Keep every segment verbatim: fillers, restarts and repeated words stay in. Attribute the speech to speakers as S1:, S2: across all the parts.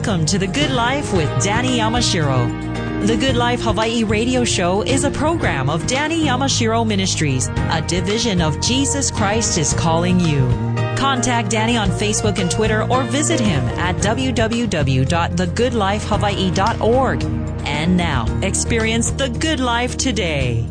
S1: Welcome to The Good Life with Danny Yamashiro. The Good Life Hawaii radio show is a program of Danny Yamashiro Ministries, a division of Jesus Christ is Calling You. Contact Danny on Facebook and Twitter or visit him at w w w dot the good life hawaii dot org. And now, experience the good life today.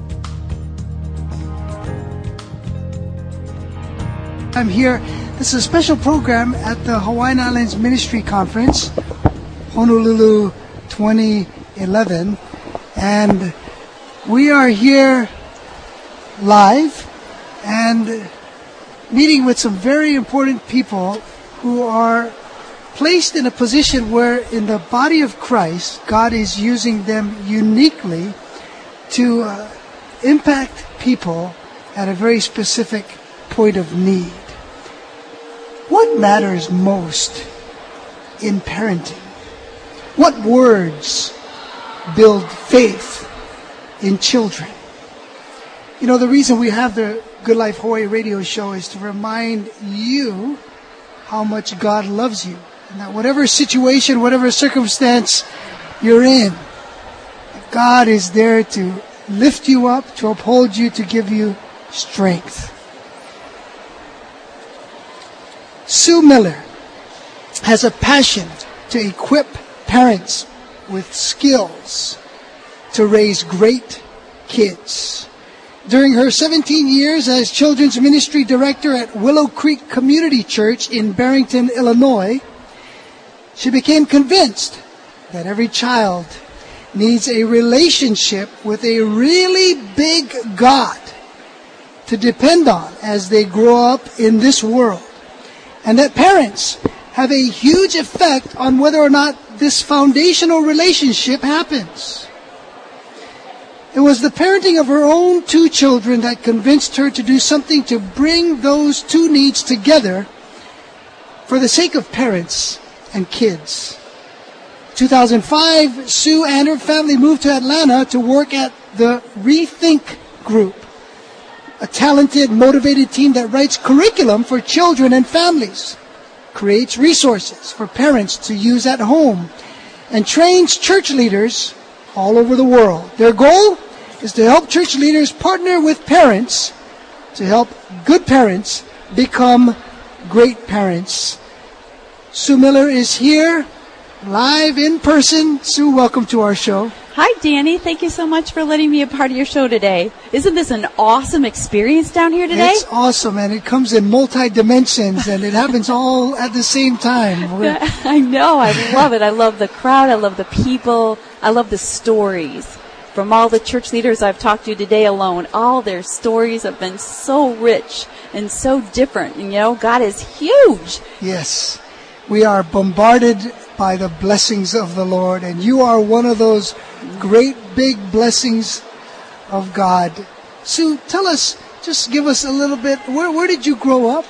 S2: I'm here. This is a special program at the Hawaiian Islands Ministry Conference, Honolulu twenty eleven. And we are here live and meeting with some very important people who are placed in a position where in the body of Christ, God is using them uniquely to uh, impact people at a very specific point of need. What matters most in parenting? What words build faith in children? You know, the reason we have the Good Life Hawaii radio show is to remind you how much God loves you. And that whatever situation, whatever circumstance you're in, God is there to lift you up, to uphold you, to give you strength. Sue Miller has a passion to equip parents with skills to raise great kids. During her seventeen years as Children's Ministry Director at Willow Creek Community Church in Barrington, Illinois, she became convinced that every child needs a relationship with a really big God to depend on as they grow up in this world. And that parents have a huge effect on whether or not this foundational relationship happens. It was the parenting of her own two children that convinced her to do something to bring those two needs together for the sake of parents and kids. In two thousand five, Sue and her family moved to Atlanta to work at the Rethink Group, a talented, motivated team that writes curriculum for children and families, creates resources for parents to use at home, and trains church leaders all over the world. Their goal is to help church leaders partner with parents to help good parents become great parents. Sue Miller is here, live in person. Sue, welcome to our show.
S3: Hi, Danny. Thank you so much for letting me be a part of your show today. Isn't this an awesome experience down here today?
S2: It's awesome, and it comes in multi-dimensions, and it happens all at the same time. We're...
S3: I know. I love it. I love the crowd. I love the people. I love the stories. From all the church leaders I've talked to today alone, all their stories have been so rich and so different. And, you know, God is huge.
S2: Yes. We are bombarded by the blessings of the Lord, and you are one of those great big blessings of God. Sue, tell us, just give us a little bit, where, where did you grow up?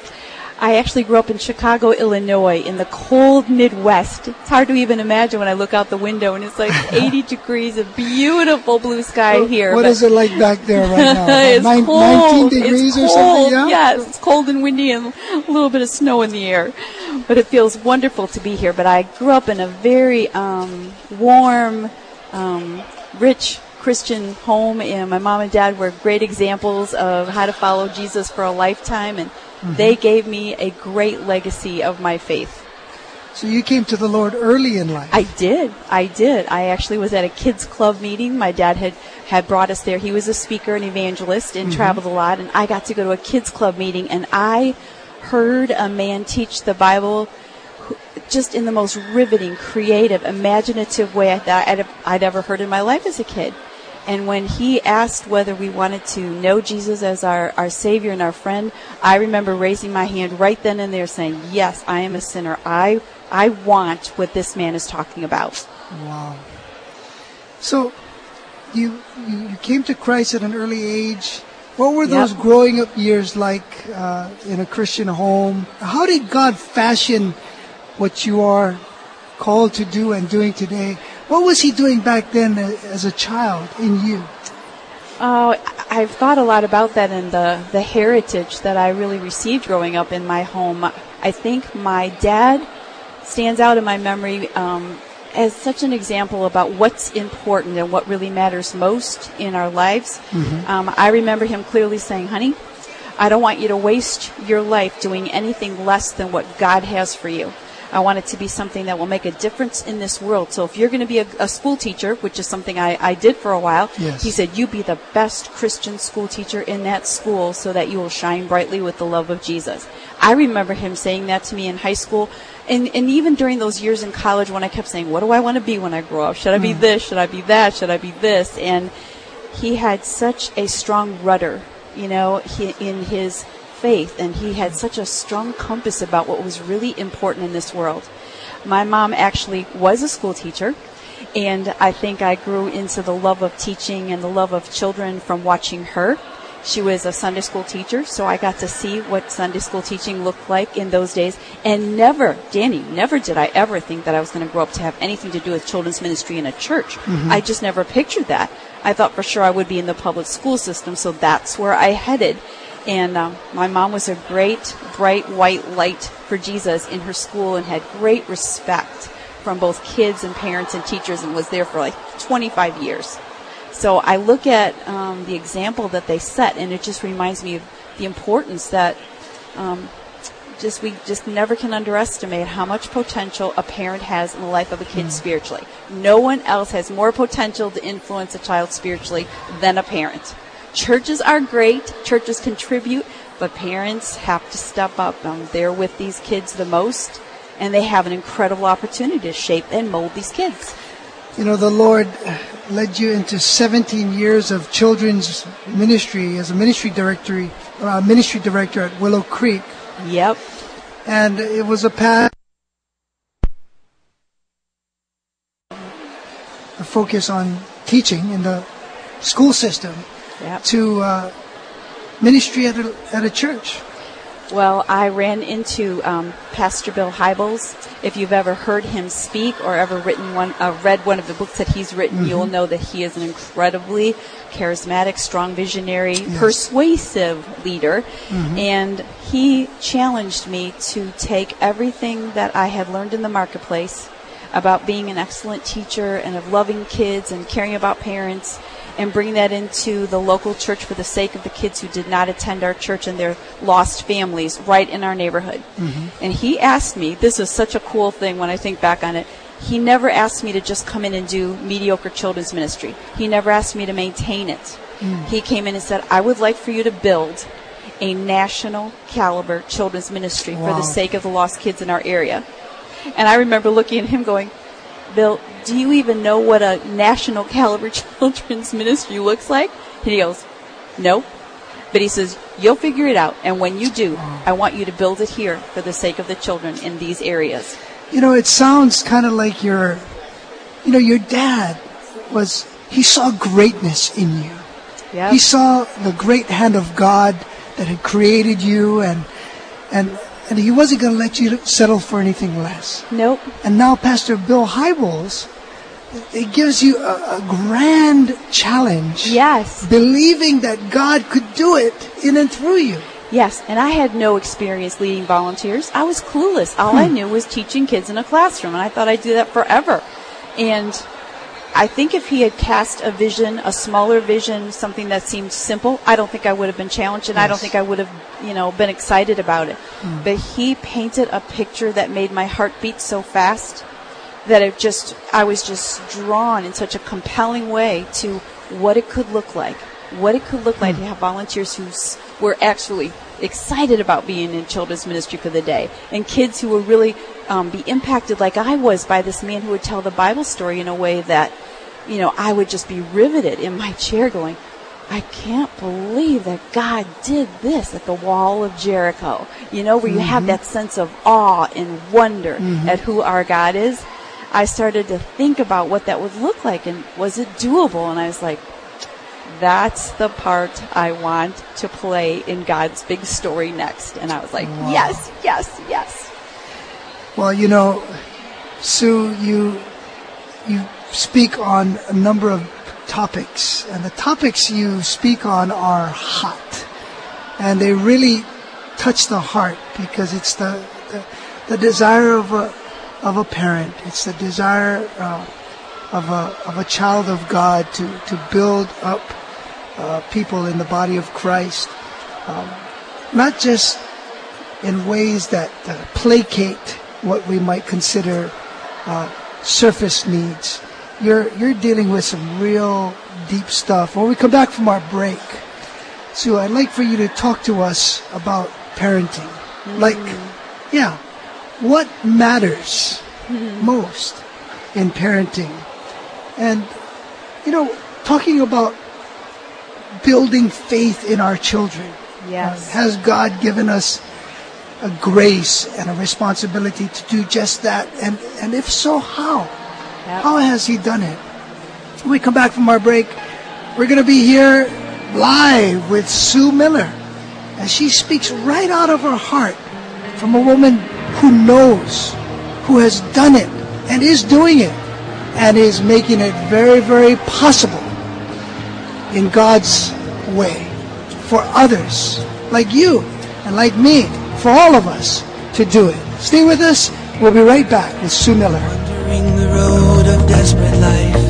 S3: I actually grew up in Chicago, Illinois, in the cold Midwest. It's hard to even imagine when I look out the window, and it's like eighty degrees of beautiful blue sky
S2: what,
S3: here.
S2: What is it like back there right now?
S3: It's
S2: Nine,
S3: cold.
S2: nineteen degrees
S3: it's
S2: or
S3: cold.
S2: something? Yeah?
S3: Yes, it's cold and windy and a little bit of snow in the air. But it feels wonderful to be here. But I grew up in a very um, warm, um, rich Christian home, and my mom and dad were great examples of how to follow Jesus for a lifetime, and mm-hmm. they gave me a great legacy of my faith.
S2: So you came to the Lord early in life.
S3: I did. I did. I actually was at a kids club meeting. My dad had, had brought us there. He was a speaker and evangelist and mm-hmm. traveled a lot, and I got to go to a kids club meeting, and I heard a man teach the Bible just in the most riveting, creative, imaginative way that I'd, I'd ever heard in my life as a kid. And when he asked whether we wanted to know Jesus as our, our Savior and our friend, I remember raising my hand right then and there saying, yes, I am a sinner. I I want what this man is talking about.
S2: Wow. So you you, you came to Christ at an early age. What were those yep. growing up years like uh, in a Christian home? How did God fashion what you are called to do and doing today? What was he doing back then as a child in you?
S3: Oh, I've thought a lot about that and the, the heritage that I really received growing up in my home. I think my dad stands out in my memory um, as such an example about what's important and what really matters most in our lives. Mm-hmm. Um, I remember him clearly saying, honey, I don't want you to waste your life doing anything less than what God has for you. I want it to be something that will make a difference in this world. So if you're going to be a, a school teacher, which is something I, I did for a while,
S2: yes.
S3: he said, you be the best Christian school teacher in that school so that you will shine brightly with the love of Jesus. I remember him saying that to me in high school. And, and even during those years in college when I kept saying, what do I want to be when I grow up? Should I be mm. this? Should I be that? Should I be this? And he had such a strong rudder, you know, he, in his faith, and he had such a strong compass about what was really important in this world. My mom actually was a school teacher, and I think I grew into the love of teaching and the love of children from watching her. She was a Sunday school teacher, so I got to see what Sunday school teaching looked like in those days. And never, Danny, never did I ever think that I was going to grow up to have anything to do with children's ministry in a church. Mm-hmm. I just never pictured that. I thought for sure I would be in the public school system, so that's where I headed. And um, my mom was a great, bright, white light for Jesus in her school and had great respect from both kids and parents and teachers and was there for like twenty-five years. So I look at um, the example that they set, and it just reminds me of the importance that um, just we just never can underestimate how much potential a parent has in the life of a kid mm. spiritually. No one else has more potential to influence a child spiritually than a parent. Churches are great. Churches contribute, but parents have to step up. Um, they're with these kids the most, and they have an incredible opportunity to shape and mold these kids.
S2: You know, the Lord led you into seventeen years of children's ministry as a ministry director, uh, ministry director at Willow Creek.
S3: Yep.
S2: And it was a path, a focus on teaching in the school system. Yep. To uh, ministry at a, at a church.
S3: Well, I ran into um, Pastor Bill Hybels. If you've ever heard him speak or ever written one, uh, read one of the books that he's written, mm-hmm. you'll know that he is an incredibly charismatic, strong visionary, yes. persuasive leader. Mm-hmm. And he challenged me to take everything that I had learned in the marketplace about being an excellent teacher and of loving kids and caring about parents and bring that into the local church for the sake of the kids who did not attend our church and their lost families right in our neighborhood. Mm-hmm. And he asked me, this is such a cool thing when I think back on it, he never asked me to just come in and do mediocre children's ministry. He never asked me to maintain it. Mm. He came in and said, I would like for you to build a national caliber children's ministry wow. for the sake of the lost kids in our area. And I remember looking at him going, Bill, do you even know what a national caliber children's ministry looks like? And he goes, no. But he says, you'll figure it out. And when you do, I want you to build it here for the sake of the children in these areas.
S2: You know, it sounds kind of like your, you know, your dad was, he saw greatness in you. Yep. He saw the great hand of God that had created you, and, and, And he wasn't going to let you settle for anything less.
S3: Nope.
S2: And now Pastor Bill Hybels, it gives you a, a grand challenge.
S3: Yes.
S2: Believing that God could do it in and through you.
S3: Yes, and I had no experience leading volunteers. I was clueless. All hmm. I knew was teaching kids in a classroom, and I thought I'd do that forever. And I think if he had cast a vision, a smaller vision, something that seemed simple, I don't think I would have been challenged, and yes. I don't think I would have, you know, been excited about it. Mm. But he painted a picture that made my heart beat so fast that it just, I was just drawn in such a compelling way to what it could look like, what it could look mm. like to have volunteers who were actually excited about being in children's ministry for the day, and kids who would really um, be impacted like I was by this man who would tell the Bible story in a way that, you know, I would just be riveted in my chair going, I can't believe that God did this at the wall of Jericho, you know, where mm-hmm. you have that sense of awe and wonder mm-hmm. at who our God is. I started to think about what that would look like, and was it doable? And I was like, that's the part I want to play in God's big story next. And I was like, wow. yes, yes, yes.
S2: Well, you know, Sue, you you speak on a number of topics, and the topics you speak on are hot, and they really touch the heart, because it's the the, the desire of a of a parent. It's the desire uh, of a of a child of God to to build up uh, people in the body of Christ, um, not just in ways that uh, placate what we might consider uh, surface needs. You're you're dealing with some real deep stuff. When we come back from our break, Sue, I'd like for you to talk to us about parenting. Mm. Like, yeah, what matters mm. most in parenting? And, you know, talking about building faith in our children.
S3: Yes.
S2: Uh, has God given us a grace and a responsibility to do just that? And, and if so, how? Yep. How has He done it? When we come back from our break, we're going to be here live with Sue Miller as she speaks right out of her heart from a woman who knows, who has done it and is doing it and is making it very, very possible in God's way for others like you and like me, for all of us to do it. Stay with us. We'll be right back with Sue Miller.
S4: Wandering the road of desperate life,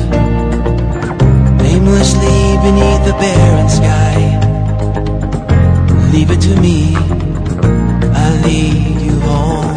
S4: aimlessly beneath the barren sky. Leave it to me, I'll lead you home.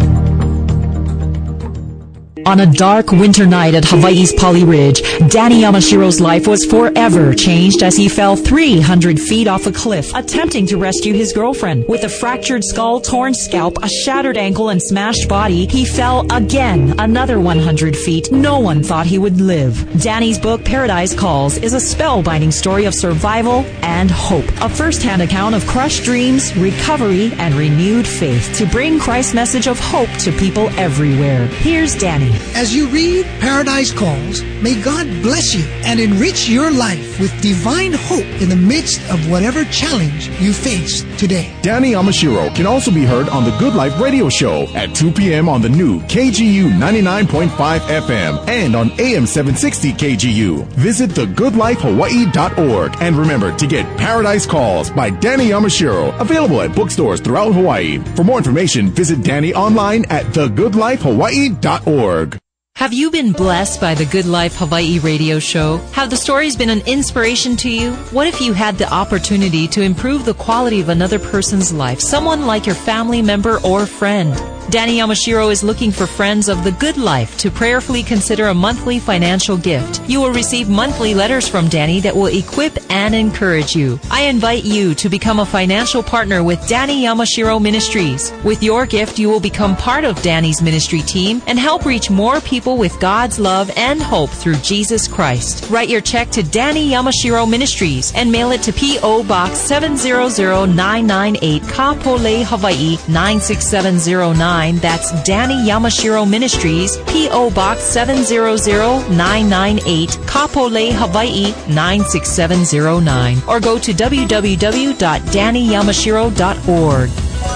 S1: On a dark winter night at Hawaii's Pali Ridge, Danny Yamashiro's life was forever changed as he fell three hundred feet off a cliff, attempting to rescue his girlfriend. With a fractured skull, torn scalp, a shattered ankle, and smashed body, he fell again another one hundred feet. No one thought he would live. Danny's book, Paradise Calls, is a spellbinding story of survival and hope. A first-hand account of crushed dreams, recovery, and renewed faith to bring Christ's message of hope to people everywhere. Here's Danny.
S2: As you read Paradise Calls, may God bless you and enrich your life with divine hope in the midst of whatever challenge you face today.
S5: Danny Yamashiro can also be heard on the Good Life Radio Show at two p.m. on the new K G U ninety-nine point five F M and on A M seven sixty K G U. Visit the good life hawaii dot org and remember to get Paradise Calls by Danny Yamashiro, available at bookstores throughout Hawaii. For more information, visit Danny online at the good life hawaii dot org.
S1: Have you been blessed by the Good Life Hawaii radio show? Have the stories been an inspiration to you? What if you had the opportunity to improve the quality of another person's life, someone like your family member or friend? Danny Yamashiro is looking for friends of the good life to prayerfully consider a monthly financial gift. You will receive monthly letters from Danny that will equip and encourage you. I invite you to become a financial partner with Danny Yamashiro Ministries. With your gift, you will become part of Danny's ministry team and help reach more people with God's love and hope through Jesus Christ. Write your check to Danny Yamashiro Ministries and mail it to P O. Box seven zero zero nine nine eight, Kapolei, Hawaii nine six seven zero nine. That's Danny Yamashiro Ministries, P O. Box seven zero zero nine nine eight, Kapolei, Hawaii nine six seven zero nine. Or go to w w w dot danny yamashiro dot org.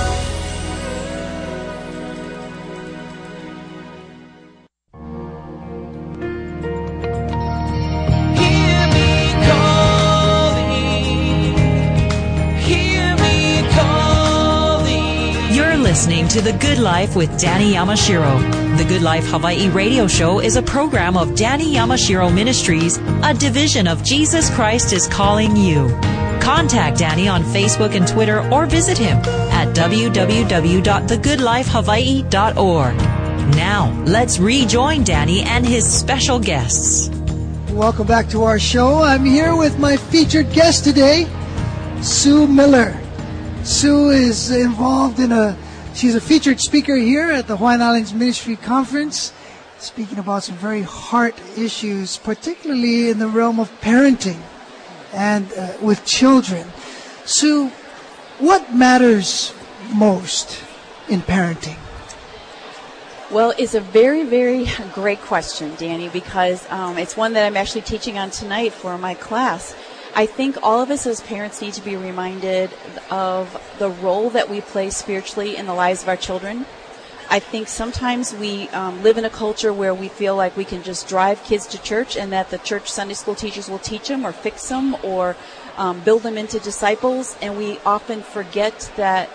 S1: Listening to The Good Life with Danny Yamashiro. The Good Life Hawaii radio show is a program of Danny Yamashiro Ministries, a division of Jesus Christ is Calling You. Contact Danny on Facebook and Twitter or visit him at w w w dot the good life hawaii dot org. Now, let's rejoin Danny and his special guests.
S2: Welcome back to our show. I'm here with my featured guest today, Sue Miller. Sue is involved in a She's a featured speaker here at the Hawaiian Islands Ministry Conference, speaking about some very heart issues, particularly in the realm of parenting and uh, with children. Sue, what matters most in parenting?
S3: Well, it's a very, very great question, Danny, because um, it's one that I'm actually teaching on tonight for my class. I think all of us as parents need to be reminded of the role that we play spiritually in the lives of our children. I think sometimes we um, live in a culture where we feel like we can just drive kids to church and that the church Sunday school teachers will teach them or fix them or um, build them into disciples, and we often forget that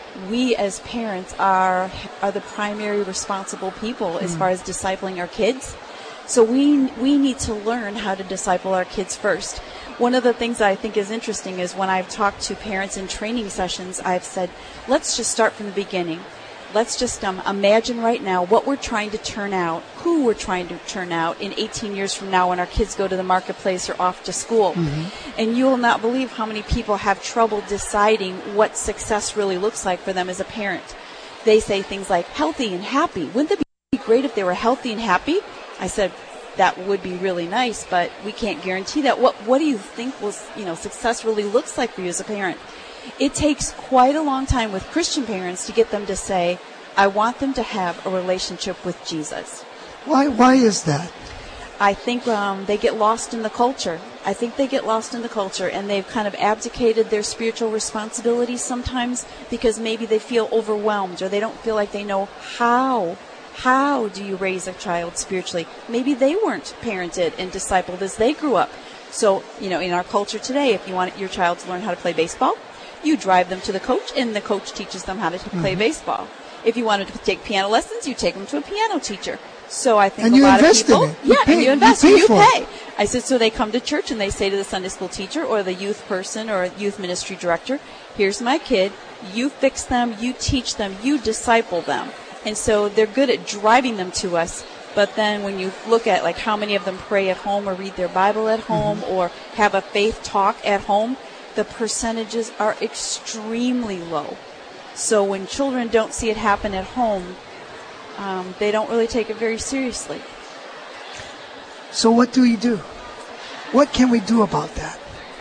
S3: we as parents are are the primary responsible people as far as discipling our kids. So we we need to learn how to disciple our kids first. One of the things that I think is interesting is when I've talked to parents in training sessions, I've said, let's just start from the beginning. Let's just um, imagine right now what we're trying to turn out, who we're trying to turn out in eighteen years from now when our kids go to the marketplace or off to school. Mm-hmm. And you will not believe how many people have trouble deciding what success really looks like for them as a parent. They say things like, healthy and happy. Wouldn't it be great if they were healthy and happy? I said, that would be really nice, but we can't guarantee that. What What do you think will, you know, success really looks like for you as a parent? It takes quite a long time with Christian parents to get them to say, I want them to have a relationship with Jesus.
S2: Why Why is that?
S3: I think um, they get lost in the culture. I think they get lost in the culture, and they've kind of abdicated their spiritual responsibilities sometimes because maybe they feel overwhelmed or they don't feel like they know how. How do you raise a child spiritually? Maybe they weren't parented and discipled as they grew up. So, you know, in our culture today, if you want your child to learn how to play baseball, you drive them to the coach, and the coach teaches them how to t- play mm-hmm. baseball. If you wanted to take piano lessons, you take them to a piano teacher. So I think
S2: and
S3: a
S2: you
S3: lot
S2: invest
S3: of people,
S2: in it. You
S3: yeah,
S2: pay,
S3: and you invest,
S2: you pay.
S3: You
S2: For
S3: pay.
S2: it.
S3: I said, so they come to church and they say to the Sunday school teacher or the youth person or youth ministry director, here's my kid, you fix them, you teach them, you disciple them. And so they're good at driving them to us. But then when you look at like how many of them pray at home or read their Bible at home mm-hmm. or have a faith talk at home, the percentages are extremely low. So when children don't see it happen at home, um, they don't really take it very seriously.
S2: So what do we do? What can we do about that?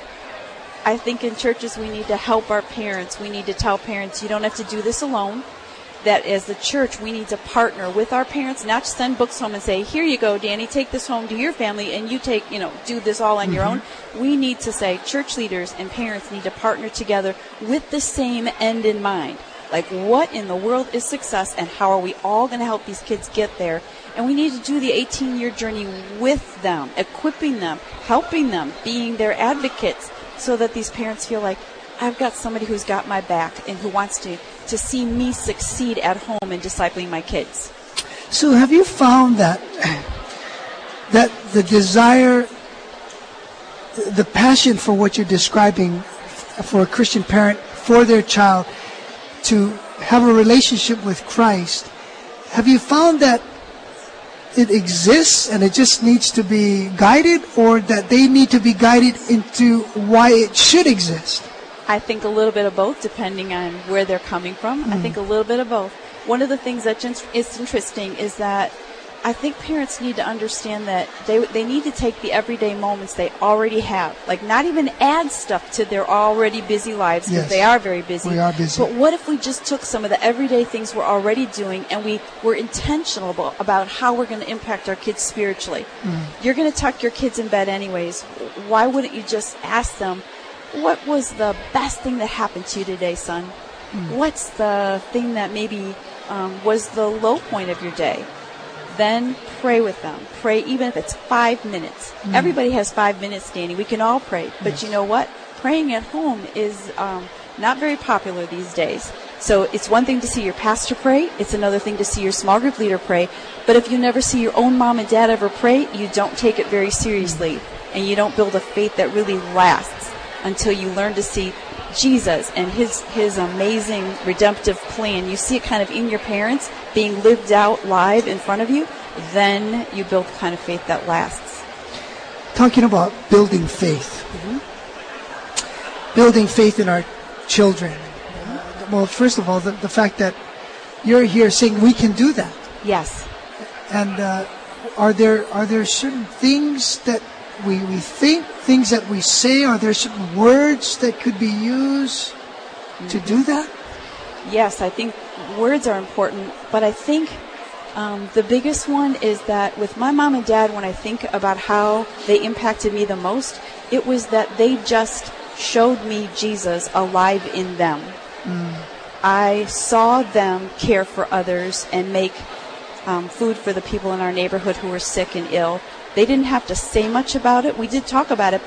S3: I think in churches we need to help our parents. We need to tell parents you don't have to do this alone. That as the church, we need to partner with our parents, not just send books home and say, here you go, Danny, take this home to your family, and you take, you know, do this all on mm-hmm. your own. We need to say church leaders and parents need to partner together with the same end in mind. Like, what in the world is success, and how are we all going to help these kids get there? And we need to do the eighteen-year journey with them, equipping them, helping them, being their advocates, so that these parents feel like, I've got somebody who's got my back and who wants to, to see me succeed at home in discipling my kids.
S2: So have you found that that the desire, the passion for what you're describing for a Christian parent, for their child, to have a relationship with Christ, have you found that it exists and it just needs to be guided, or that they need to be guided into why it should exist?
S3: I think a little bit of both, depending on where they're coming from. Mm. I think a little bit of both. One of the things that is interesting is that I think parents need to understand that they they need to take the everyday moments they already have, like not even add stuff to their already busy lives, because yes, they are very busy.
S2: We are busy.
S3: But what if we just took some of the everyday things we're already doing and we were intentional about how we're going to impact our kids spiritually? Mm. You're going to tuck your kids in bed anyways. Why wouldn't you just ask them, what was the best thing that happened to you today, son? Mm. What's the thing that maybe um, was the low point of your day? Then pray with them. Pray even if it's five minutes. Mm. Everybody has five minutes, Danny. We can all pray. But yes, you know what? Praying at home is um, not very popular these days. So it's one thing to see your pastor pray. It's another thing to see your small group leader pray. But if you never see your own mom and dad ever pray, you don't take it very seriously. Mm. And you don't build a faith that really lasts until you learn to see Jesus and his his amazing redemptive plan. You see it kind of in your parents being lived out live in front of you, then you build the kind of faith that lasts.
S2: Talking about building faith. Mm-hmm. Building faith in our children. Uh, well, first of all, the, the fact that you're here saying we can do that.
S3: Yes.
S2: And uh, are there are there certain things that We, we think, things that we say, are there certain words that could be used to do that?
S3: Yes, I think words are important, but I think um, the biggest one is that with my mom and dad, when I think about how they impacted me the most, it was that they just showed me Jesus alive in them. Mm. I saw them care for others and make um, food for the people in our neighborhood who were sick and ill. They didn't have to say much about it. We did talk about it, but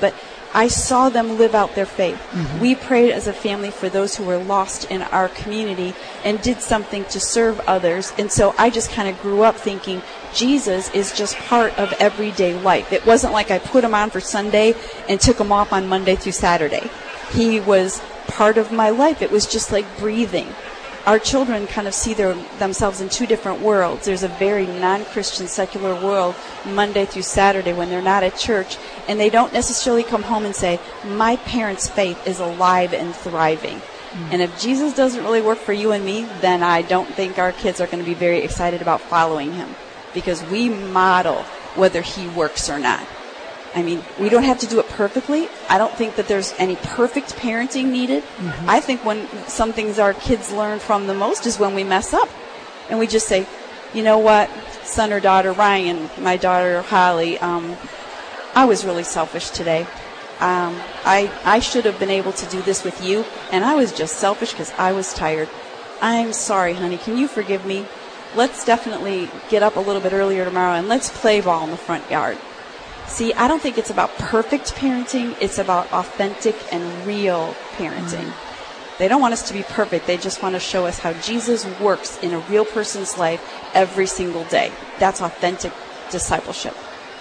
S3: I saw them live out their faith.
S2: Mm-hmm.
S3: We prayed as a family for those who were lost in our community and did something to serve others. And so I just kind of grew up thinking Jesus is just part of everyday life. It wasn't like I put him on for Sunday and took him off on Monday through Saturday. He was part of my life. It was just like breathing. Our children kind of see their, themselves in two different worlds. There's a very non-Christian secular world Monday through Saturday when they're not at church, and they don't necessarily come home and say, my parents' faith is alive and thriving. Mm-hmm. And if Jesus doesn't really work for you and me, then I don't think our kids are going to be very excited about following him, because we model whether he works or not. I mean, we don't have to do it perfectly. I don't think that there's any perfect parenting needed. Mm-hmm. I think when some things our kids learn from the most is when we mess up. And we just say, you know what, son or daughter Ryan, my daughter Holly, um, I was really selfish today. Um, I, I should have been able to do this with you, and I was just selfish because I was tired. I'm sorry, honey. Can you forgive me? Let's definitely get up a little bit earlier tomorrow, and let's play ball in the front yard. See, I don't think it's about perfect parenting. It's about authentic and real parenting. Mm-hmm. They don't want us to be perfect. They just want to show us how Jesus works in a real person's life every single day. That's authentic discipleship.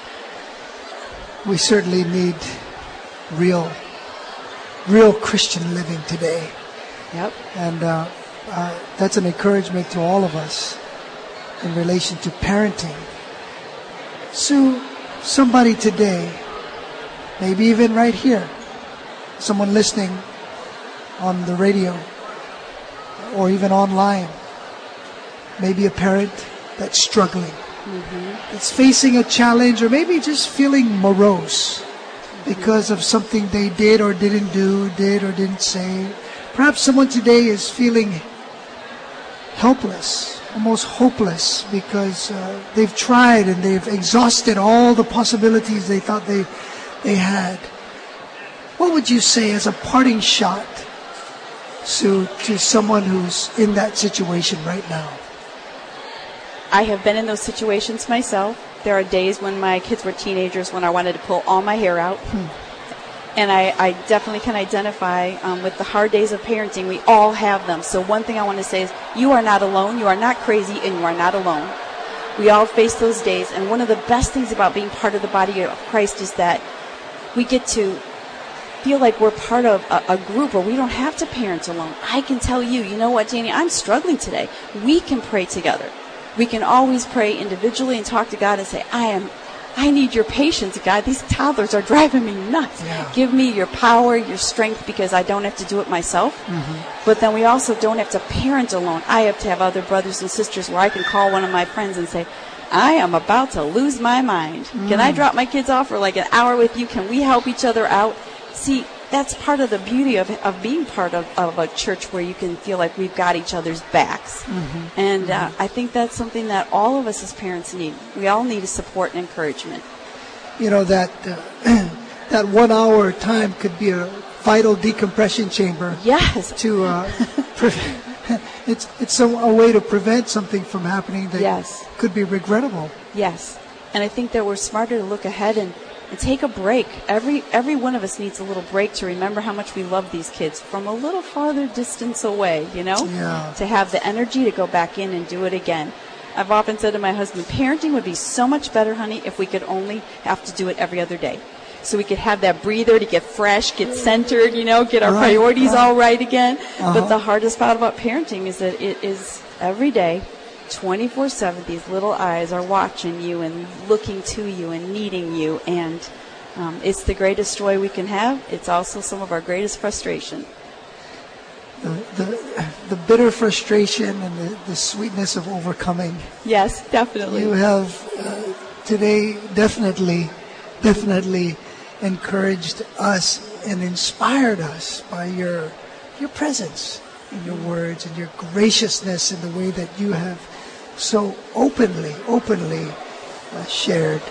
S2: We certainly need real, real Christian living today.
S3: Yep.
S2: And uh, uh, that's an encouragement to all of us in relation to parenting. Sue, somebody today, maybe even right here, someone listening on the radio or even online, maybe a parent that's struggling, mm-hmm. that's facing a challenge, or maybe just feeling morose because of something they did or didn't do, did or didn't say. Perhaps someone today is feeling helpless, almost hopeless, because uh, they've tried and they've exhausted all the possibilities they thought they they had. What would you say as a parting shot, Sue, to someone who's in that situation right now?
S3: I have been in those situations myself. There are days when my kids were teenagers when I wanted to pull all my hair out. Hmm. And I, I definitely can identify um, with the hard days of parenting. We all have them. So one thing I want to say is you are not alone. You are not crazy, and you are not alone. We all face those days. And one of the best things about being part of the body of Christ is that we get to feel like we're part of a, a group where we don't have to parent alone. I can tell you, you know what, Danny, I'm struggling today. We can pray together. We can always pray individually and talk to God and say, I am I need your patience, God. These toddlers are driving me nuts. Yeah. Give me your power, your strength, because I don't have to do it myself. Mm-hmm. But then we also don't have to parent alone. I have to have other brothers and sisters where I can call one of my friends and say, I am about to lose my mind. Mm. Can I drop my kids off for like an hour with you? Can we help each other out? See, that's part of the beauty of of being part of, of a church where you can feel like we've got each other's backs. Mm-hmm. And uh, mm-hmm. I think that's something that all of us as parents need. We all need a support and encouragement.
S2: You know, that uh, that one hour time could be a vital decompression chamber.
S3: Yes.
S2: To uh, pre- it's it's a, a way to prevent something from happening that
S3: yes.
S2: could be regrettable.
S3: Yes. And I think that we're smarter to look ahead and And take a break. Every every one of us needs a little break to remember how much we love these kids from a little farther distance away, you know?
S2: Yeah.
S3: To have the energy to go back in and do it again. I've often said to my husband, parenting would be so much better, honey, if we could only have to do it every other day. So we could have that breather to get fresh, get centered, you know, get our right, priorities right. all right again. Uh-huh. But the hardest part about parenting is that it is every day, twenty-four seven, these little eyes are watching you and looking to you and needing you, and um, it's the greatest joy we can have. It's also some of our greatest frustration.
S2: The the, the bitter frustration and the, the sweetness of overcoming.
S3: Yes, definitely.
S2: You have uh, today definitely, definitely encouraged us and inspired us by your your presence and your words and your graciousness in the way that you have so openly, openly uh, shared.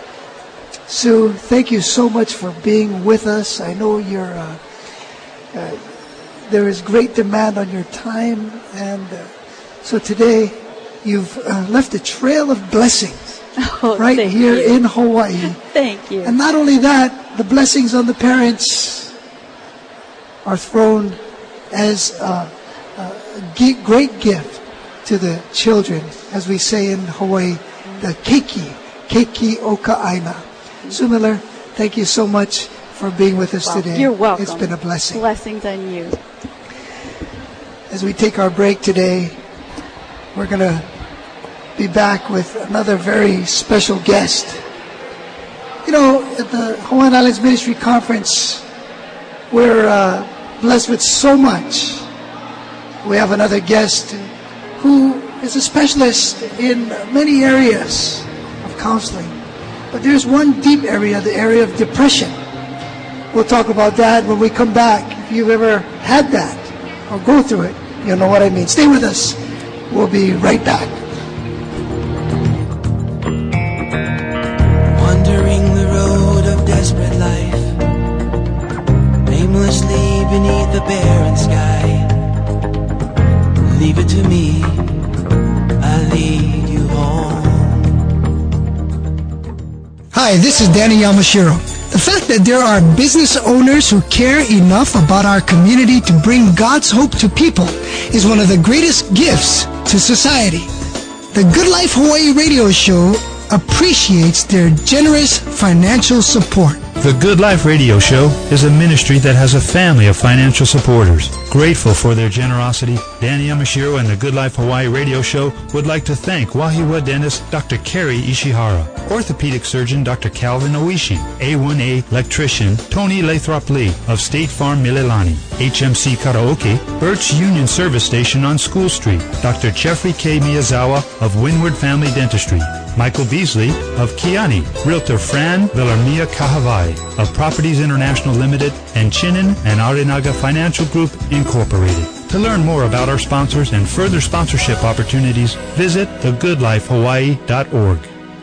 S2: Sue, thank you so much for being with us. I know you're, uh, uh, there is great demand on your time, and uh, so today you've uh, left a trail of blessings
S3: oh,
S2: right here
S3: you.
S2: in Hawaii.
S3: Thank you.
S2: And not only that, the blessings on the parents are thrown as a, a great gift to the children, as we say in Hawaii, the keiki, keiki o ka aina. Sue Miller, thank you so much for being with us
S3: well,
S2: today.
S3: You're welcome.
S2: It's been a blessing.
S3: Blessings on you.
S2: As we take our break today, we're going to be back with another very special guest. You know, at the Hawaiian Islands Ministry Conference, we're uh, blessed with so much. We have another guest who is a specialist in many areas of counseling. But there's one deep area, the area of depression. We'll talk about that when we come back. If you've ever had that or go through it, you'll know what I mean. Stay with us. We'll be right back.
S4: Wandering the road of desperate life, aimlessly beneath the barren sky. Leave it to me, I'll lead you home.
S2: Hi, this is Danny Yamashiro. The fact that there are business owners who care enough about our community to bring God's hope to people is one of the greatest gifts to society. The Good Life Hawaii radio show appreciates their generous financial support.
S6: The Good Life Radio Show is a ministry that has a family of financial supporters. Grateful for their generosity, Danny Yamashiro and the Good Life Hawaii Radio Show would like to thank Wahiawa dentist Doctor Kerry Ishihara, orthopedic surgeon Doctor Calvin Oishi, A one A electrician Tony Lathrop Lee of State Farm Mililani, H M C Karaoke, Birch Union Service Station on School Street, Doctor Jeffrey K. Miyazawa of Windward Family Dentistry, Michael Beasley of Kiani, Realtor Fran Villarmia Kahavai of Properties International Limited, and Chinen and Arinaga Financial Group Incorporated. To learn more about our sponsors and further sponsorship opportunities, visit the good life hawaii dot org.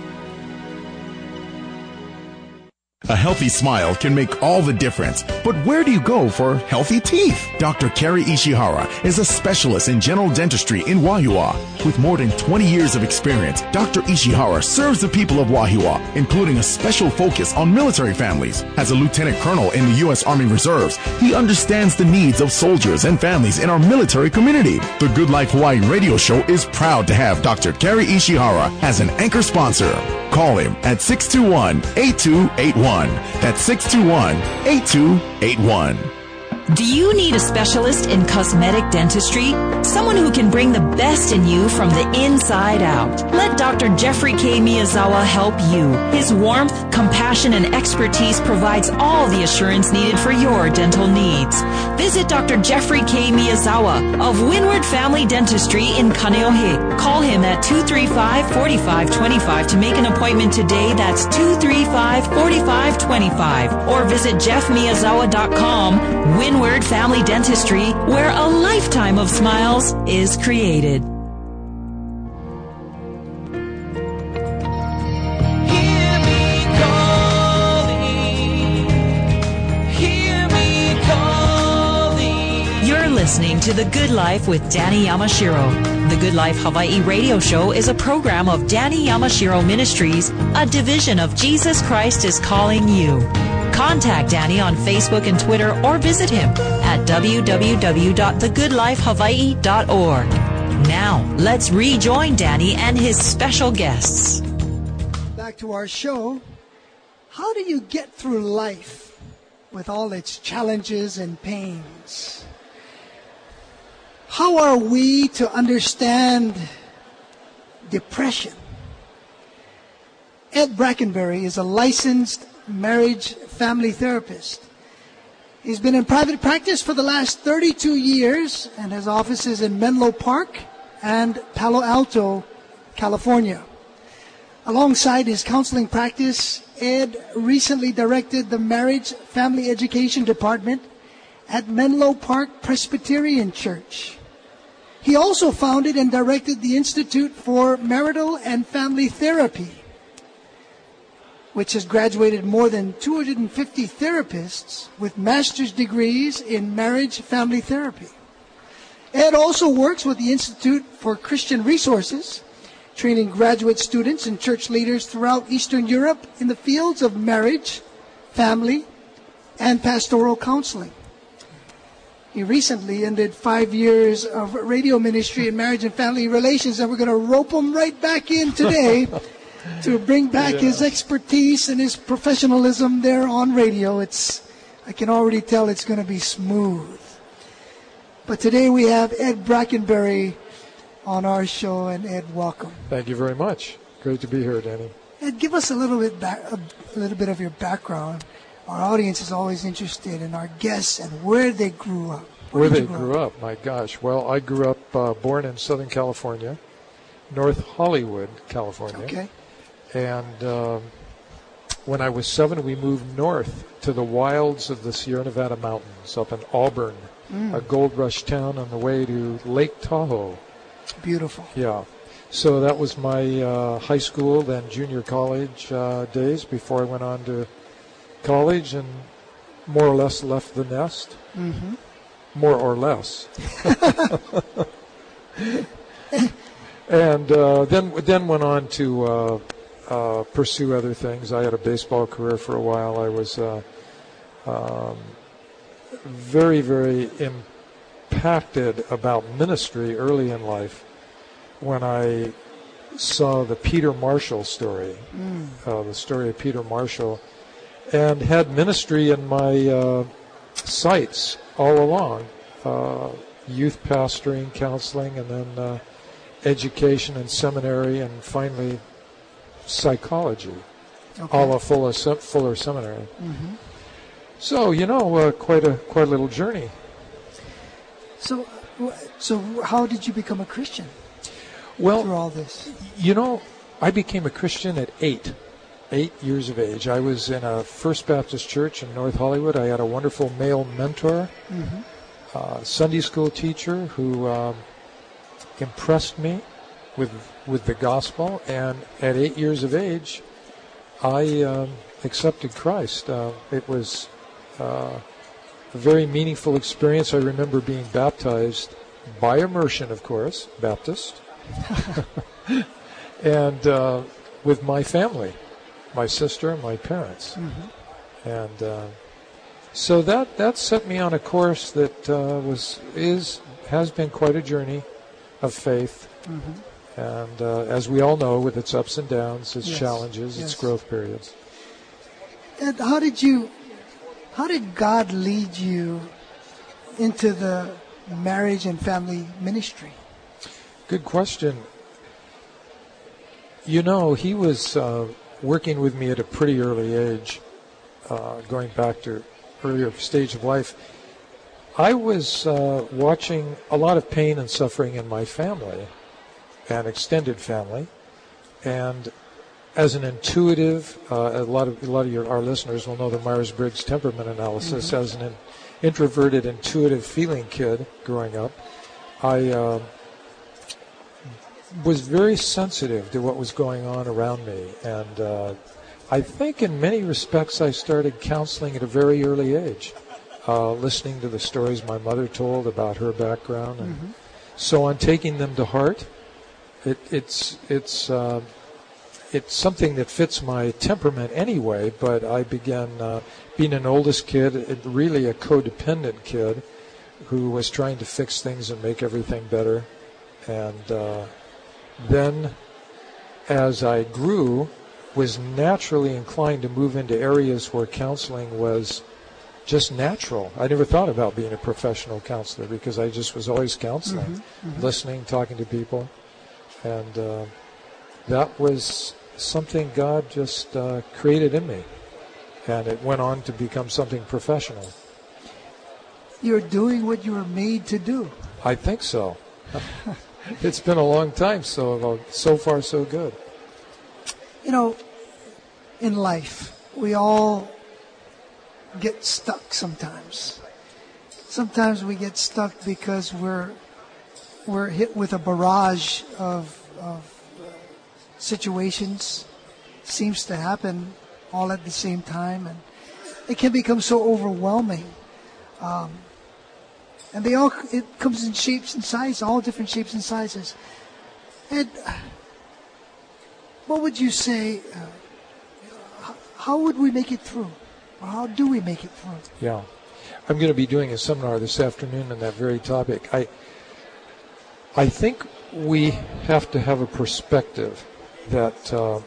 S5: A healthy smile can make all the difference. But where do you go for healthy teeth? Doctor Kerry Ishihara is a specialist in general dentistry in Wahiawa. With more than twenty years of experience, Doctor Ishihara serves the people of Wahiawa, including a special focus on military families. As a lieutenant colonel in the U S Army Reserves, he understands the needs of soldiers and families in our military community. The Good Life Hawaii radio show is proud to have Doctor Kerry Ishihara as an anchor sponsor. Call him at six two one, eight two eight one. That's six two one, eight two eight one.
S1: Do you need a specialist in cosmetic dentistry? Someone who can bring the best in you from the inside out. Let Doctor Jeffrey K. Miyazawa help you. His warmth, compassion, and expertise provides all the assurance needed for your dental needs. Visit Doctor Jeffrey K. Miyazawa of Windward Family Dentistry in Kaneohe. Call him at two three five, four five two five to make an appointment today. That's two three five, four five two five. Or visit jeff miyazawa dot com. Windward Family Dentistry, where a lifetime of smiles is created.
S4: Hear me calling, hear me calling.
S1: You're listening to The Good Life with Danny Yamashiro. The Good Life Hawaii radio show is a program of Danny Yamashiro Ministries, a division of Jesus Christ is Calling You. Contact Danny on Facebook and Twitter or visit him at w w w dot the good life hawaii dot org. Now, let's rejoin Danny and his special guests.
S2: Back to our show. How do you get through life with all its challenges and pains? How are we to understand depression? Ed Brackenbury is a licensed marriage family therapist. He's been in private practice for the last thirty-two years and has offices in Menlo Park and Palo Alto, California. Alongside his counseling practice, Ed recently directed the Marriage Family Education Department at Menlo Park Presbyterian Church. He also founded and directed the Institute for Marital and Family Therapy, which has graduated more than two hundred fifty therapists with master's degrees in marriage family therapy. Ed also works with the Institute for Christian Resources, training graduate students and church leaders throughout Eastern Europe in the fields of marriage, family, and pastoral counseling. He recently ended five years of radio ministry in marriage and family relations, and we're going to rope him right back in today to bring back yeah. his expertise and his professionalism there on radio. It's, I can already tell it's going to be smooth. But today we have Ed Brackenbury on our show, and Ed, welcome.
S7: Thank you very much. Great to be here, Danny.
S2: Ed, give us a little bit back, a little bit of your background. Our audience is always interested in our guests and where they grew up. Where,
S7: where they
S2: grow
S7: grew up? up, my gosh. Well, I grew up uh, born in Southern California, North Hollywood, California.
S2: Okay.
S7: And um, when I was seven, we moved north to the wilds of the Sierra Nevada mountains up in Auburn, mm. a gold rush town on the way to Lake Tahoe.
S2: Beautiful.
S7: Yeah. So that was my uh, high school, then junior college uh, days before I went on to college and more or less left the nest.
S2: Mm-hmm.
S7: More or less. and uh, then then went on to uh, uh, pursue other things. I had a baseball career for a while. I was uh, um, very, very impacted about ministry early in life when I saw the Peter Marshall story, mm. uh, the story of Peter Marshall, and had ministry in my uh, sights all along, uh, youth pastoring, counseling, and then uh, education and seminary, and finally psychology,
S2: okay.
S7: a la Fuller, Fuller Seminary.
S2: Mm-hmm.
S7: So, you know, uh, quite a quite a little journey.
S2: So, so how did you become a Christian?
S7: Well,
S2: through all this,
S7: you know, I became a Christian at eight. Eight years of age. I was in a First Baptist church in North Hollywood. I had a wonderful male mentor,
S2: mm-hmm.
S7: uh, Sunday school teacher who um, impressed me with with the gospel. And at eight years of age, I um, accepted Christ. Uh, it was uh, a very meaningful experience. I remember being baptized by immersion, of course, Baptist, and uh, with my family. My sister and my parents.
S2: Mm-hmm.
S7: And uh, so that that set me on a course that uh, was is has been quite a journey of faith.
S2: Mm-hmm.
S7: And uh, as we all know, with its ups and downs, its
S2: yes.
S7: challenges,
S2: yes.
S7: its growth periods.
S2: And how did you, how did God lead you into the marriage and family ministry?
S7: Good question. You know, he was uh, working with me at a pretty early age, uh, going back to earlier stage of life. I was uh, watching a lot of pain and suffering in my family and extended family, and as an intuitive, uh, a lot of a lot of your, our listeners will know the Myers-Briggs temperament analysis.
S2: Mm-hmm.
S7: As an in, introverted, intuitive feeling kid growing up, I uh, was very sensitive to what was going on around me, and uh, I think in many respects I started counseling at a very early age, uh, listening to the stories my mother told about her background, and
S2: mm-hmm.
S7: so on, taking them to heart. It, it's it's uh, it's something that fits my temperament anyway, but I began uh, being an oldest kid, really a codependent kid who was trying to fix things and make everything better, and uh, then as I grew, was naturally inclined to move into areas where counseling was just natural. I never thought about being a professional counselor because I just was always counseling,
S2: mm-hmm, mm-hmm.
S7: listening, talking to people. And uh, that was something God just uh, created in me. And it went on to become something professional.
S2: You're doing what you were made to do.
S7: I think so. It's been a long time, so so far so good.
S2: You know, in life, we all get stuck sometimes. Sometimes we get stuck because we're we're hit with a barrage of, of uh, situations. Seems to happen all at the same time, and it can become so overwhelming. Um, and they all it comes in shapes and sizes, all different shapes and sizes. And what would you say, uh, how would we make it through? Or how do we make it through?
S7: Yeah. I'm going to be doing a seminar this afternoon on that very topic. I I think we have to have a perspective that uh,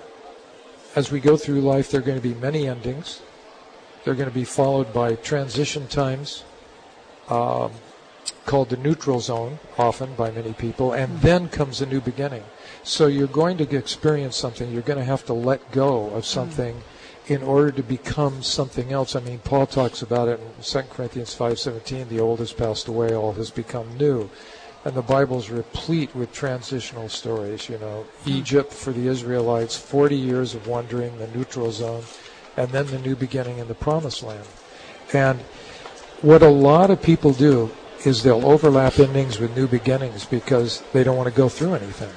S7: as we go through life, there are going to be many endings. They're going to be followed by transition times, um, called the neutral zone, often by many people, and mm-hmm. then comes a new beginning. So you're going to experience something. You're going to have to let go of something mm-hmm. in order to become something else. I mean, Paul talks about it in Second Corinthians five seventeen, the old has passed away, all has become new. And the Bible's replete with transitional stories, you know. Mm-hmm. Egypt for the Israelites, forty years of wandering, the neutral zone, and then the new beginning in the Promised Land. And what a lot of people do is they'll overlap endings with new beginnings because they don't want to go through anything.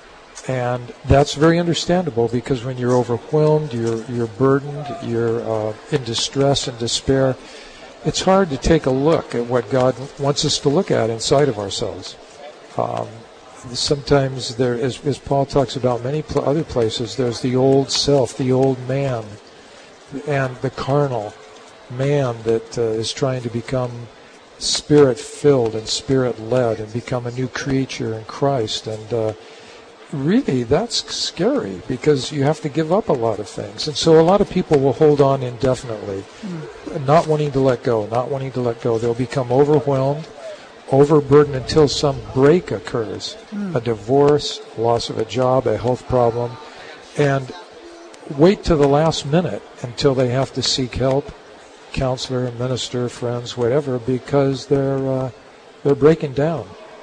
S7: And that's very understandable, because when you're overwhelmed, you're you're burdened, you're uh, in distress and despair, it's hard to take a look at what God wants us to look at inside of ourselves. Um, sometimes there, as, as Paul talks about many pl- other places, there's the old self, the old man, and the carnal man that uh, is trying to become Spirit-filled and Spirit-led and become a new creature in Christ. And uh, really, that's scary, because you have to give up a lot of things. And so a lot of people will hold on indefinitely, mm. not wanting to let go, not wanting to let go. They'll become overwhelmed, overburdened until some break occurs, mm. a divorce, loss of a job, a health problem, and wait to the last minute until they have to seek help, counselor, minister, friends, whatever, because they're uh, they're breaking down.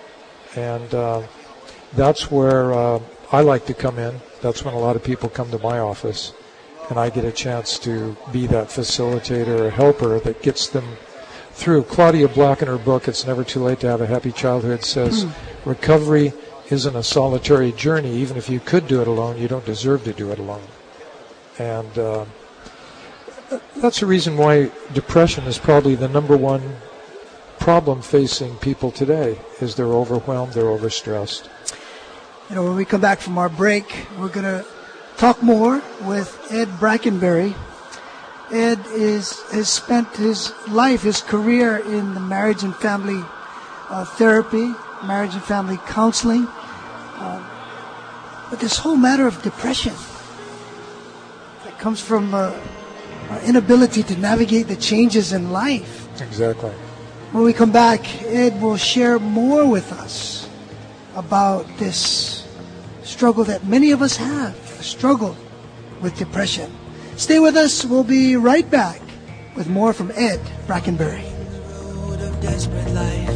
S7: And uh, that's where uh, I like to come in. That's when a lot of people come to my office, and I get a chance to be that facilitator or helper that gets them through. Claudia Black, in her book, It's Never Too Late to Have a Happy Childhood, says mm. recovery isn't a solitary journey. Even if you could do it alone, you don't deserve to do it alone. And uh, that's the reason why depression is probably the number one problem facing people today, is they're overwhelmed, they're overstressed.
S2: You know, when we come back from our break, we're going to talk more with Ed Brackenbury. Ed is has spent his life, his career in the marriage and family uh, therapy, marriage and family counseling. Uh, but this whole matter of depression that comes from uh, our inability to navigate the changes in life.
S7: Exactly.
S2: When we come back, Ed will share more with us about this struggle that many of us have, a struggle with depression. Stay with us. We'll be right back with more from Ed Brackenbury.
S4: Road of desperate life,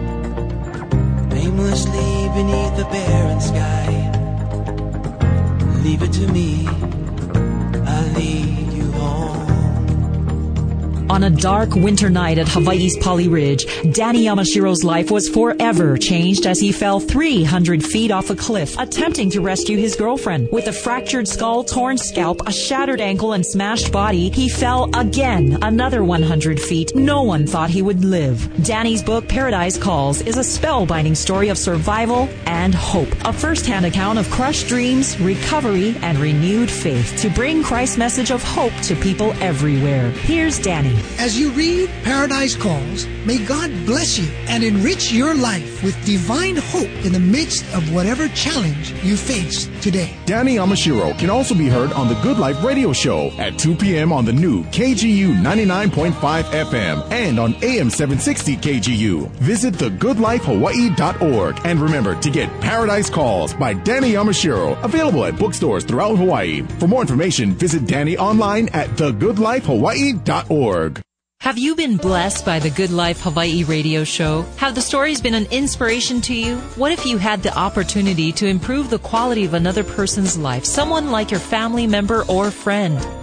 S4: aimlessly beneath the barren sky. Leave it to me, I'll lead you home.
S1: On a dark winter night at Hawaii's Pali Ridge, Danny Yamashiro's life was forever changed as he fell three hundred feet off a cliff, attempting to rescue his girlfriend. With a fractured skull, torn scalp, a shattered ankle, and smashed body, he fell again another one hundred feet. No one thought he would live. Danny's book, Paradise Calls, is a spellbinding story of survival and hope. A first-hand account of crushed dreams, recovery, and renewed faith to bring Christ's message of hope to people everywhere. Here's Danny.
S2: As you read Paradise Calls, may God bless you and enrich your life with divine hope in the midst of whatever challenge you face today.
S5: Danny Yamashiro can also be heard on the Good Life Radio Show at two p.m. on the new K G U ninety-nine point five F M and on A M seven sixty K G U. Visit the good life hawaii dot org and remember to get Paradise Calls by Danny Yamashiro, available at bookstores throughout Hawaii. For more information, visit Danny online at the good life hawaii dot org.
S1: Have you been blessed by the Good Life Hawaii radio show? Have the stories been an inspiration to you? What if you had the opportunity to improve the quality of another person's life, someone like your family member or friend?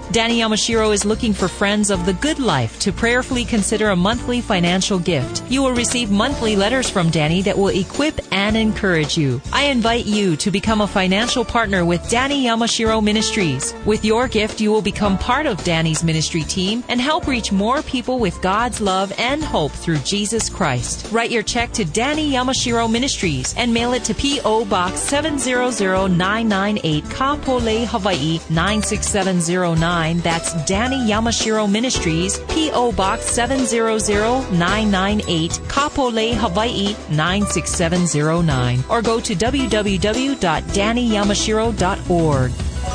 S1: Danny Yamashiro is looking for friends of the good life to prayerfully consider a monthly financial gift. You will receive monthly letters from Danny that will equip and encourage you. I invite you to become a financial partner with Danny Yamashiro Ministries. With your gift, you will become part of Danny's ministry team and help reach more people with God's love and hope through Jesus Christ. Write your check to Danny Yamashiro Ministries and mail it to P O. Box seven zero zero nine nine eight, Kapolei, Hawaii nine six seven zero nine. That's Danny Yamashiro Ministries, P O. Box seven zero zero nine nine eight, Kapolei, Hawaii nine six seven zero nine. Or go to w w w dot danny yamashiro dot org.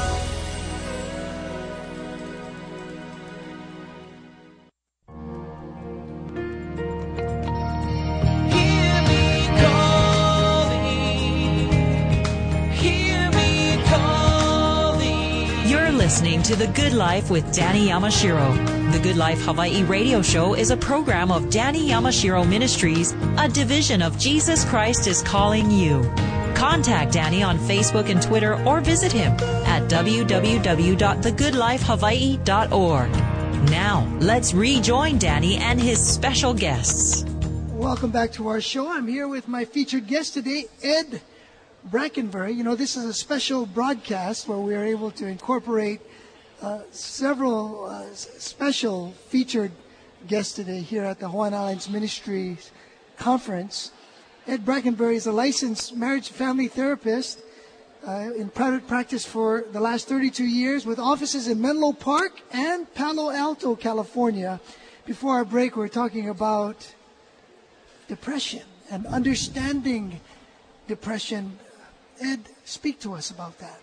S1: Listening to The Good Life with Danny Yamashiro. The Good Life Hawaii radio show is a program of Danny Yamashiro Ministries, a division of Jesus Christ is Calling You. Contact Danny on Facebook and Twitter or visit him at w w w dot the good life hawaii dot org. Now, let's rejoin Danny and his special guests.
S2: Welcome back to our show. I'm here with my featured guest today, Ed Brackenbury. You know, this is a special broadcast where we are able to incorporate uh, several uh, special featured guests today here at the Hawaiian Islands Ministries Conference. Ed Brackenbury is a licensed marriage and family therapist uh, in private practice for the last thirty-two years with offices in Menlo Park and Palo Alto, California. Before our break, we were talking about depression and understanding depression. Ed, speak to us about that.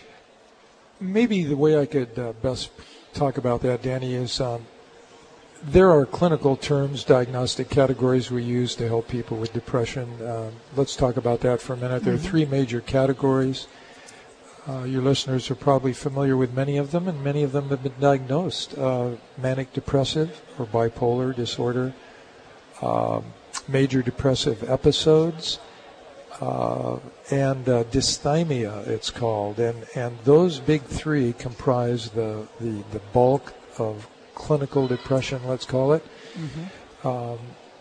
S7: Maybe the way I could uh, best talk about that, Danny, is um, there are clinical terms, diagnostic categories we use to help people with depression. Uh, let's talk about that for a minute. There are three major categories. Uh, your listeners are probably familiar with many of them, and many of them have been diagnosed. Uh, manic depressive or bipolar disorder, uh, major depressive episodes, Uh, and uh, dysthymia, it's called, and and those big three comprise the the, the bulk of clinical depression, let's call it. Mm-hmm. Um,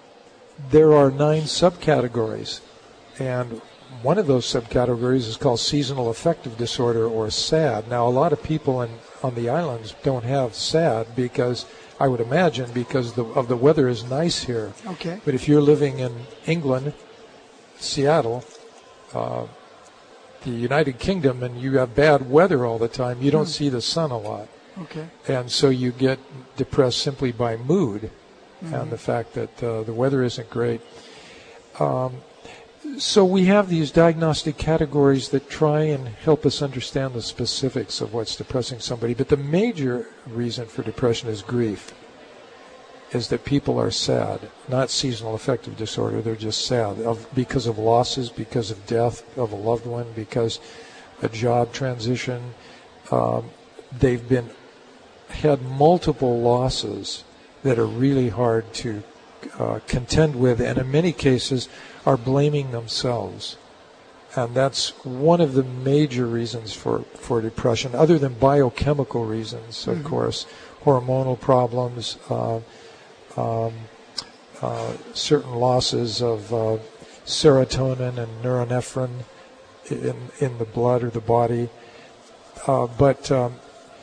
S7: there are nine subcategories, and one of those subcategories is called seasonal affective disorder, or SAD. Now, a lot of people in on the islands don't have SAD because, I would imagine, because the, of the weather is nice here.
S2: Okay.
S7: But if you're living in England, Seattle, uh, the United Kingdom, and you have bad weather all the time, you don't mm. see the sun a lot.
S2: Okay.
S7: And so you get depressed simply by mood mm-hmm. and the fact that uh, the weather isn't great. Um, so we have these diagnostic categories that try and help us understand the specifics of what's depressing somebody. But the major reason for depression is grief. Is that people are sad, not seasonal affective disorder. They're just sad of, because of losses, because of death of a loved one, because a job transition. Um, they've been had multiple losses that are really hard to uh, contend with, and in many cases are blaming themselves. And that's one of the major reasons for, for depression, other than biochemical reasons, of mm-hmm. course, hormonal problems, uh, Um, uh, certain losses of uh, serotonin and norepinephrine in in the blood or the body. Uh, but um,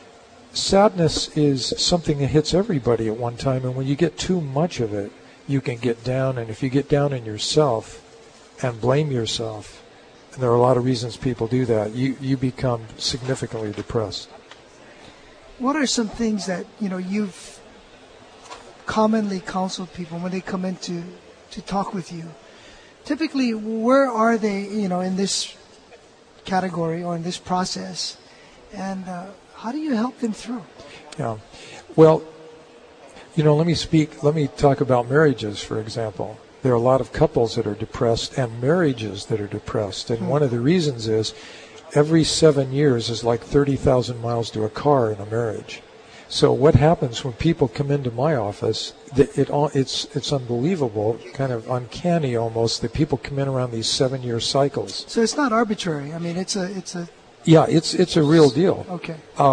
S7: sadness is something that hits everybody at one time, and when you get too much of it, you can get down. And if you get down in yourself and blame yourself, and there are a lot of reasons people do that, you, you become significantly depressed.
S2: What are some things that, you know, you've commonly counseled people when they come in to, to talk with you? Typically, where are they, you know, in this category or in this process? And uh, how do you help them through?
S7: Yeah. Well, you know, let me speak, let me talk about marriages, for example. There are a lot of couples that are depressed and marriages that are depressed. And mm-hmm. one of the reasons is every seven years is like thirty thousand miles to a car in a marriage. So what happens when people come into my office, it, it it's it's unbelievable, kind of uncanny almost, that people come in around these seven-year cycles.
S2: So it's not arbitrary. I mean, it's a it's a
S7: yeah, it's it's a real deal.
S2: Okay.
S7: Um,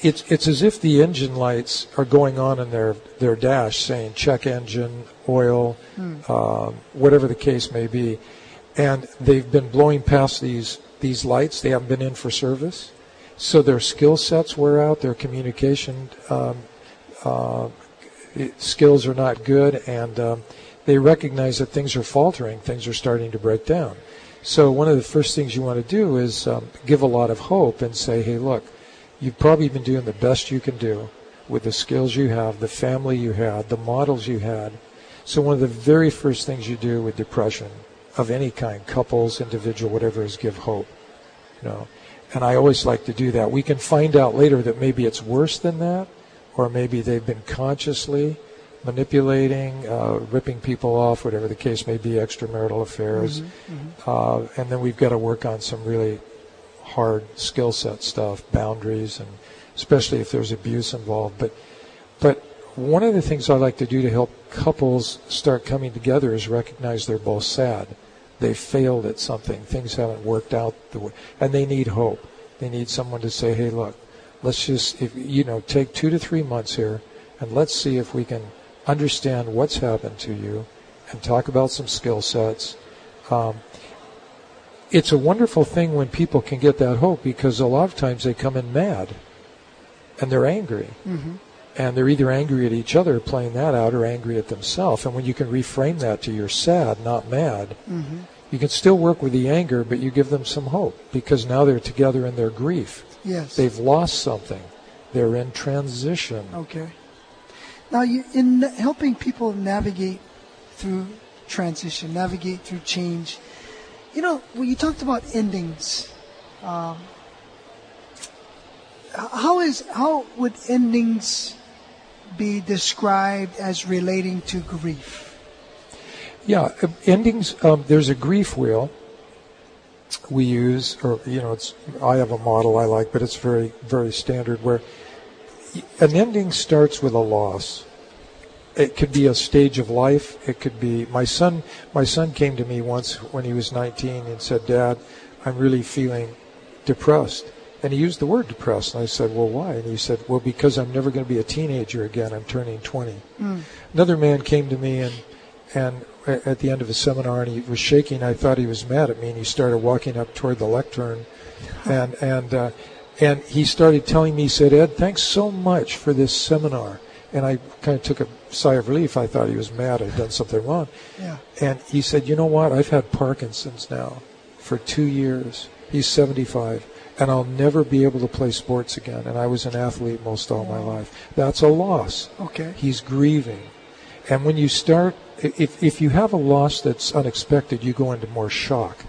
S7: it's it's as if the engine lights are going on in their, their dash saying check engine, oil, hmm. uh, whatever the case may be. And they've been blowing past these these lights. They haven't been in for service. So their skill sets wear out, their communication um, uh, skills are not good, and um, they recognize that things are faltering, things are starting to break down. So one of the first things you want to do is um, give a lot of hope and say, hey, look, you've probably been doing the best you can do with the skills you have, the family you had, the models you had. So one of the very first things you do with depression of any kind, couples, individual, whatever, is give hope. You know, and I always like to do that. We can find out later that maybe it's worse than that, or maybe they've been consciously manipulating, uh, ripping people off, whatever the case may be, extramarital affairs. Mm-hmm, mm-hmm. Uh, and then we've got to work on some really hard skill set stuff, boundaries, and especially if there's abuse involved. But, but one of the things I like to do to help couples start coming together is recognize they're both sad. They've failed at something. Things haven't worked out the way, and they need hope. They need someone to say, hey, look, let's just, if, you know, take two to three months here, and let's see if we can understand what's happened to you and talk about some skill sets. Um, it's a wonderful thing when people can get that hope, because a lot of times they come in mad and they're angry. Mm-hmm. And they're either angry at each other, playing that out, or angry at themselves. And when you can reframe that to you're sad, not mad, mm-hmm. you can still work with the anger, but you give them some hope, because now they're together in their grief.
S2: Yes.
S7: They've lost something. They're in transition.
S2: Okay. Now, you, in helping people navigate through transition, navigate through change, you know, when you talked about endings, um, how is how would endings be described as relating to grief?
S7: Yeah, endings. Um, there's a grief wheel we use, or you know, it's. I have a model I like, but it's very, very standard. Where an ending starts with a loss. It could be a stage of life. It could be my son. My son came to me once when he was nineteen and said, "Dad, I'm really feeling depressed." And he used the word depressed. And I said, well, why? And he said, well, because I'm never going to be a teenager again. I'm turning twenty. Mm. Another man came to me and and at the end of a seminar, and he was shaking. I thought he was mad at me, and he started walking up toward the lectern. And and uh, and he started telling me, he said, Ed, thanks so much for this seminar. And I kind of took a sigh of relief. I thought he was mad I'd done something wrong.
S2: Yeah.
S7: And he said, you know what? I've had Parkinson's now for two years. He's seventy-five. And I'll never be able to play sports again. And I was an athlete most all my life. That's a loss.
S2: Okay.
S7: He's grieving. And when you start, if if you have a loss that's unexpected, you go into more shock.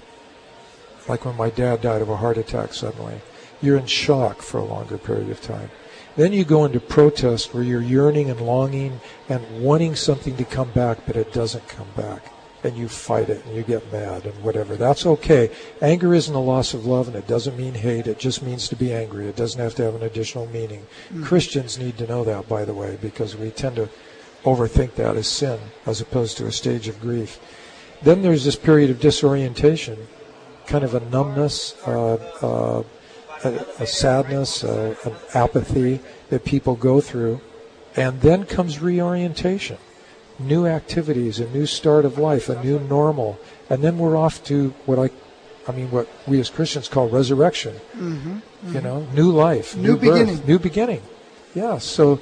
S7: Like when my dad died of a heart attack suddenly. You're in shock for a longer period of time. Then you go into protest, where you're yearning and longing and wanting something to come back, but it doesn't come back. And you fight it, and you get mad, and whatever. That's okay. Anger isn't a loss of love, and it doesn't mean hate. It just means to be angry. It doesn't have to have an additional meaning. Mm-hmm. Christians need to know that, by the way, because we tend to overthink that as sin, as opposed to a stage of grief. Then there's this period of disorientation, kind of a numbness, uh, uh, a, a sadness, uh, an apathy that people go through. And then comes reorientation. New activities, a new start of life, a new normal, and then we're off to what I, I mean, what we as Christians call resurrection. Mm-hmm, mm-hmm. You know, new life,
S2: new,
S7: new
S2: beginning,
S7: birth, new beginning. Yeah. So,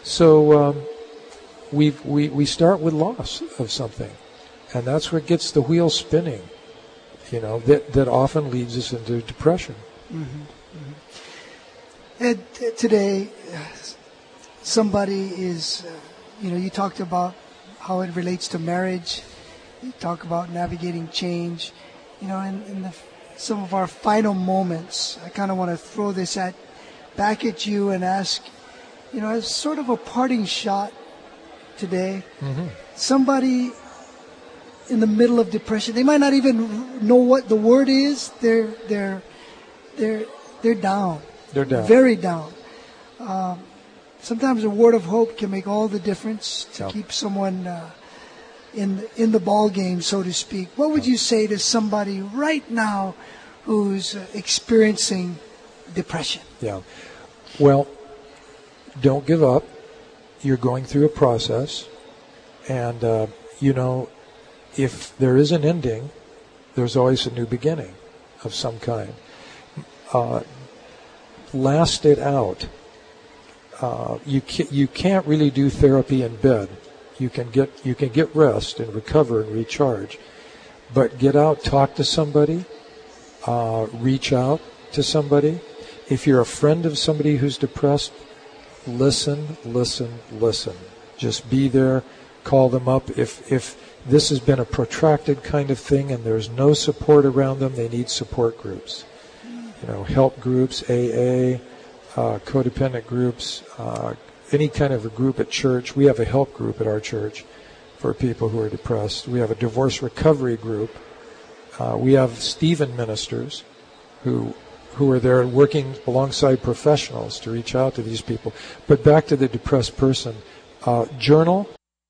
S7: so um, we we we start with loss of something, and that's what gets the wheel spinning. You know, that that often leads us into depression.
S2: Mm-hmm, mm-hmm. Ed, t- today, somebody is, uh, you know, you talked about how it relates to marriage. You talk about navigating change. You know, in, in the, some of our final moments, I kind of want to throw this at back at you and ask, you know, as sort of a parting shot today, mm-hmm. somebody in the middle of depression, they might not even know what the word is. They're they're they're they're down.
S7: They're down.
S2: Very down. Um, Sometimes a word of hope can make all the difference to yep. keep someone uh, in in the ball game, so to speak. What would you say to somebody right now who's uh, experiencing depression?
S7: Yeah. Well, don't give up. You're going through a process. And, uh, you know, if there is an ending, there's always a new beginning of some kind. Uh, last it out. Uh, you ca- you can't really do therapy in bed. You can get you can get rest and recover and recharge, but get out, talk to somebody, uh, reach out to somebody. If you're a friend of somebody who's depressed, listen, listen, listen. Just be there. Call them up. If if this has been a protracted kind of thing and there's no support around them, they need support groups. You know, help groups, A A. Uh, codependent groups, uh, any kind of a group at church. We have a help group at our church for people who are depressed. We have a divorce recovery group. Uh, we have Stephen ministers who who are there working alongside professionals to reach out to these people. But back to the depressed person, uh, journal.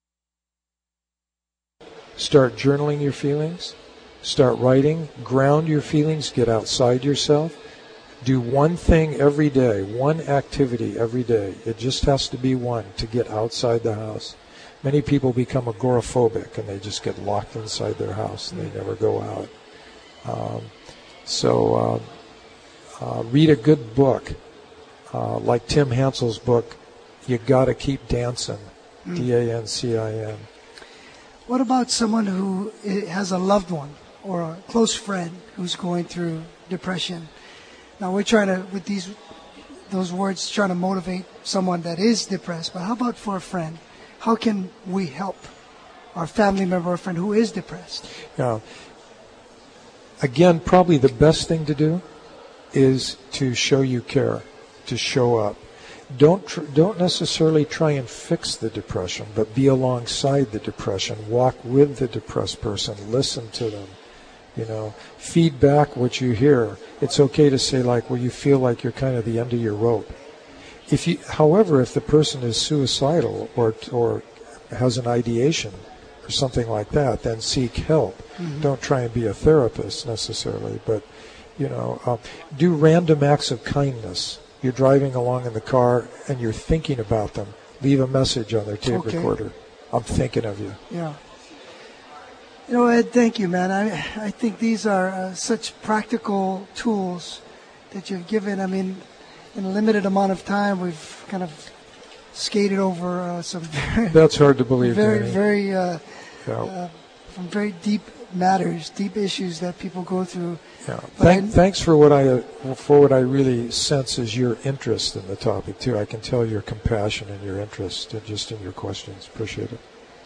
S7: Start journaling your feelings. Start writing. Ground your feelings. Get outside yourself. Do one thing every day, one activity every day. It just has to be one to get outside the house. Many people become agoraphobic and they just get locked inside their house and they never go out. Um, so uh, uh, read a good book, uh, like Tim Hansel's book, You Gotta Keep Dancing, mm. D A N C I N.
S2: What about someone who has a loved one or a close friend who's going through depression? Now, we're trying to, with these, those words, trying to motivate someone that is depressed. But how about for a friend? How can we help our family member or friend who is depressed?
S7: Yeah. Again, probably the best thing to do is to show you care, to show up. Don't tr- don't necessarily try and fix the depression, but be alongside the depression. Walk with the depressed person. Listen to them. You know, feed back what you hear. It's okay to say, like, well, you feel like you're kind of the end of your rope. If you, however, if the person is suicidal or or has an ideation or something like that, then seek help. Mm-hmm. Don't try and be a therapist necessarily, but, you know, uh, do random acts of kindness. You're driving along in the car and you're thinking about them. Leave a message on their tape okay. recorder. I'm thinking of you.
S2: Yeah. You know, Ed, thank you, man. I I think these are uh, such practical tools that you've given. I mean, in a limited amount of time, we've kind of skated over uh, some very...
S7: That's hard to believe,
S2: Very,
S7: Danny.
S2: very, uh,
S7: yeah.
S2: uh, some very deep matters, deep issues that people go through.
S7: Yeah. Thank, I, thanks for what I uh, for what I really sense is your interest in the topic, too. I can tell your compassion and your interest and just in your questions. Appreciate it.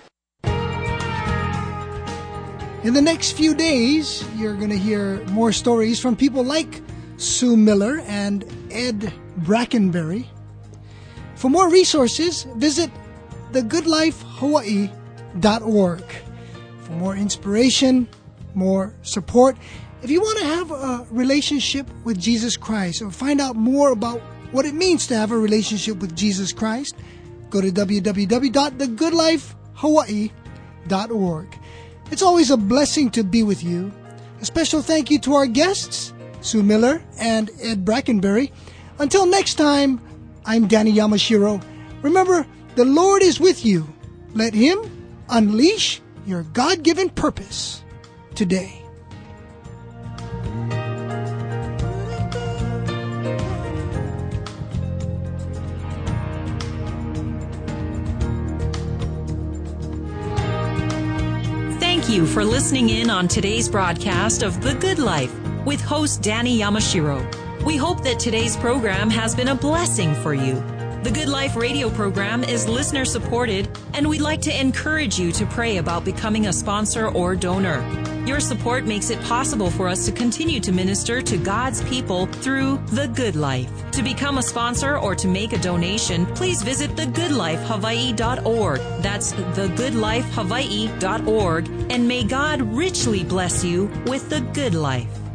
S2: In the next few days, you're going to hear more stories from people like Sue Miller and Ed Brackenberry. For more resources, visit the good life hawaii dot org. For more inspiration, more support. If you want to have a relationship with Jesus Christ or find out more about what it means to have a relationship with Jesus Christ, go to w w w dot the good life hawaii dot org. It's always a blessing to be with you. A special thank you to our guests, Sue Miller and Ed Brackenberry. Until next time, I'm Danny Yamashiro. Remember, the Lord is with you. Let Him unleash your God-given purpose today.
S1: Thank you for listening in on today's broadcast of The Good Life with host Danny Yamashiro. We hope that today's program has been a blessing for you. The Good Life radio program is listener supported, and we'd like to encourage you to pray about becoming a sponsor or donor. Your support makes it possible for us to continue to minister to God's people through The Good Life. To become a sponsor or to make a donation, please visit the good life hawaii dot org. That's the good life hawaii dot org, and may God richly bless you with the good life.